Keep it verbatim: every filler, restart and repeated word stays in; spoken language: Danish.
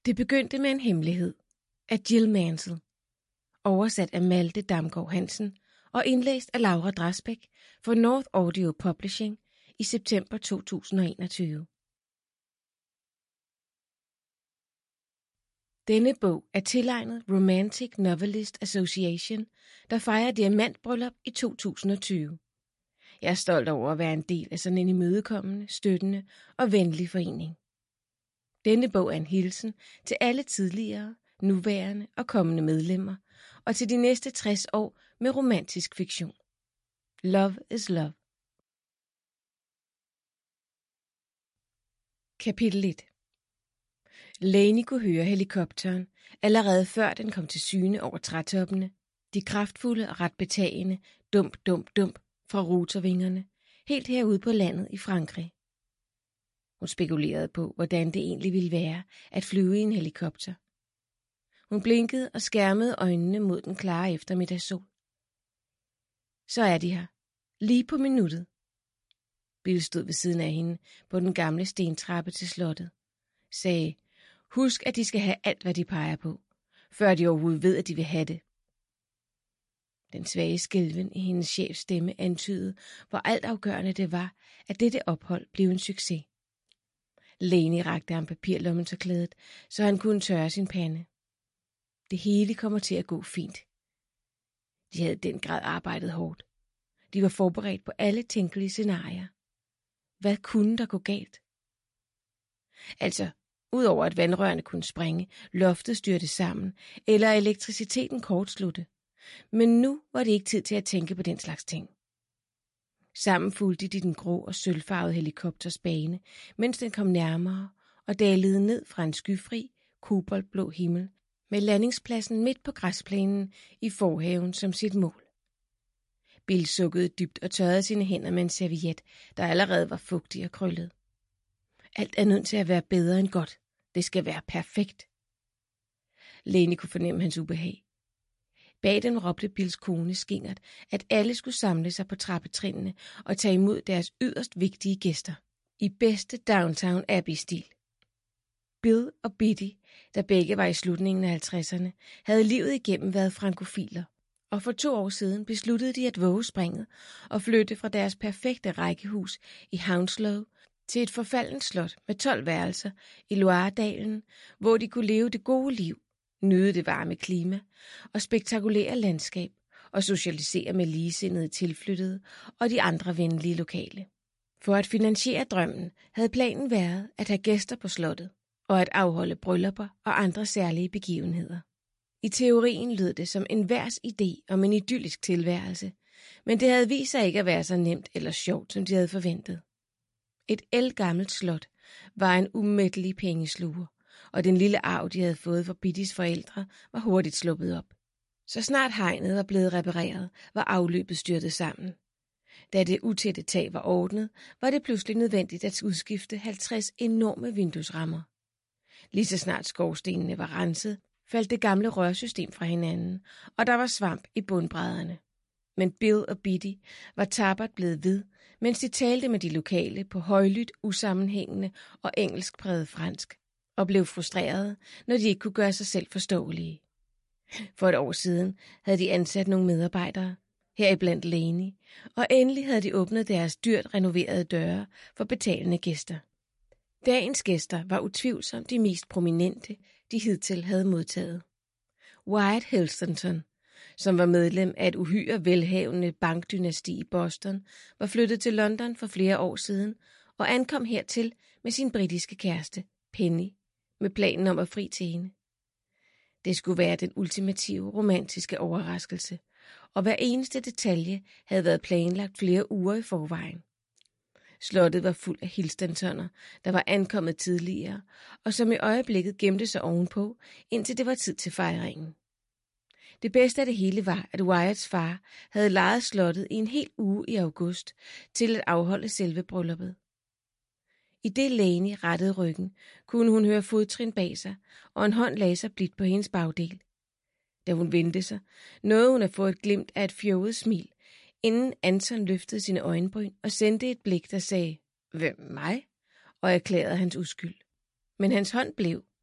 Det begyndte med en hemmelighed af Jill Mansell, oversat af Malte Damgaard Hansen og indlæst af Laura Drasbæk for North Audio Publishing i september to tusind og enogtyve. Denne bog er tilegnet Romantic Novelist Association, der fejrer diamantbryllup i to tusind og tyve. Jeg er stolt over at være en del af sådan en imødekommende, støttende og venlig forening. Denne bog er en hilsen til alle tidligere, nuværende og kommende medlemmer, og til de næste tres år med romantisk fiktion. Love is love. Kapitel et. Lainey kunne høre helikopteren, allerede før den kom til syne over trætoppene, de kraftfulde og ret betagende dump, dump, dump fra rotorvingerne, helt herude på landet i Frankrig. Hun spekulerede på, hvordan det egentlig ville være at flyve i en helikopter. Hun blinkede og skærmede øjnene mod den klare eftermiddagssol. Så er de her, lige på minuttet. Bill stod ved siden af hende på den gamle stentrappe til slottet, sagde, husk at de skal have alt, hvad de peger på, før de overhovedet ved, at de vil have det. Den svage skælven i hendes chefs stemme antydede, hvor altafgørende det var, at dette ophold blev en succes. Lainey rakte ham papirlommetørklædet, så han kunne tørre sin pande. Det hele kommer til at gå fint. De havde den grad arbejdet hårdt. De var forberedt på alle tænkelige scenarier. Hvad kunne der gå galt? Altså, udover at vandrørene kunne springe, loftet styrte sammen, eller elektriciteten kortslutte. Men nu var det ikke tid til at tænke på den slags ting. Sammen fulgte de den grå og sølvfarvede helikopters bane, mens den kom nærmere og dalede ned fra en skyfri, koboldblå himmel, med landingspladsen midt på græsplænen i forhaven som sit mål. Bill sukkede dybt og tørrede sine hænder med en serviet, der allerede var fugtig og krøllet. Alt er nødt til at være bedre end godt. Det skal være perfekt. Lainey kunne fornemme hans ubehag. Bag dem råbte Bills kone skingert, at alle skulle samle sig på trappetrinene og tage imod deres yderst vigtige gæster, i bedste Downtown Abbey-stil. Bill og Biddy, der begge var i slutningen af halvtredserne, havde livet igennem været frankofiler, og for to år siden besluttede de at våge springet og flytte fra deres perfekte rækkehus i Hounslow til et forfaldent slot med tolv værelser i Loiredalen, hvor de kunne leve det gode liv, nyde det varme klima og spektakulære landskab og socialisere med ligesindede tilflyttede og de andre venlige lokale. For at finansiere drømmen havde planen været at have gæster på slottet og at afholde bryllupper og andre særlige begivenheder. I teorien lød det som en værs idé om en idyllisk tilværelse, men det havde vist sig ikke at være så nemt eller sjovt, som de havde forventet. Et ældgammelt slot var en umættelig pengesluger, og den lille arv, de havde fået fra Biddys forældre, var hurtigt sluppet op. Så snart hegnet var blevet repareret, var afløbet styrtet sammen. Da det utætte tag var ordnet, var det pludselig nødvendigt at udskifte halvtreds enorme vinduesrammer. Lige så snart skorstenene var renset, faldt det gamle rørsystem fra hinanden, og der var svamp i bundbrædderne. Men Bill og Biddy var tappert blevet ved, mens de talte med de lokale på højlydt, usammenhængende og engelskpræget fransk, og blev frustrerede, når de ikke kunne gøre sig selv forståelige. For et år siden havde de ansat nogle medarbejdere, heriblandt Lainey, og endelig havde de åbnet deres dyrt renoverede døre for betalende gæster. Dagens gæster var utvivlsomt de mest prominente, de hidtil havde modtaget. Wyatt Hilstenton, som var medlem af et uhyre velhavende bankdynasti i Boston, var flyttet til London for flere år siden og ankom hertil med sin britiske kæreste, Penny, med planen om at fri til hende. Det skulle være den ultimative romantiske overraskelse, og hver eneste detalje havde været planlagt flere uger i forvejen. Slottet var fuld af Hilstentoner, der var ankommet tidligere, og som i øjeblikket gemte sig ovenpå, indtil det var tid til fejringen. Det bedste af det hele var, at Wyatts far havde lejet slottet i en hel uge i august til at afholde selve brylluppet. I det Lainey rettede ryggen, kunne hun høre fodtrin bag sig, og en hånd lagde sig blidt på hendes bagdel. Da hun vendte sig, nåede hun at få et glimt af et fjoget smil, inden Anton løftede sine øjenbryn og sendte et blik, der sagde, "Hvem, mig?" og erklærede hans uskyld. Men hans hånd blev,